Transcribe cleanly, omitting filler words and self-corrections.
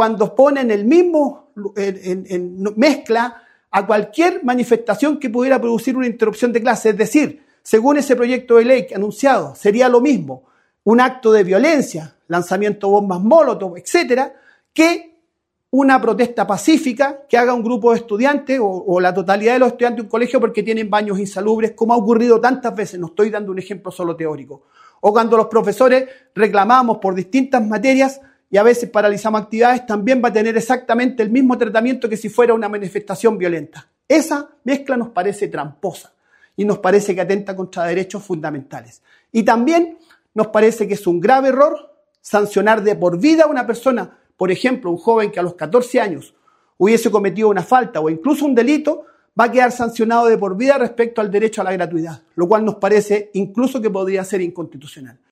cuando ponen el mismo en mezcla a cualquier manifestación que pudiera producir una interrupción de clase. Es decir, según ese proyecto de ley anunciado, sería lo mismo un acto de violencia, lanzamiento de bombas molotov, etcétera, que una protesta pacífica que haga un grupo de estudiantes o la totalidad de los estudiantes de un colegio porque tienen baños insalubres, como ha ocurrido tantas veces. No estoy dando un ejemplo solo teórico. O cuando los profesores reclamamos por distintas materias y a veces paralizamos actividades, también va a tener exactamente el mismo tratamiento que si fuera una manifestación violenta. Esa mezcla nos parece tramposa y nos parece que atenta contra derechos fundamentales. Y también nos parece que es un grave error sancionar de por vida a una persona. Por ejemplo, un joven que a los 14 años hubiese cometido una falta o incluso un delito, va a quedar sancionado de por vida respecto al derecho a la gratuidad, lo cual nos parece incluso que podría ser inconstitucional.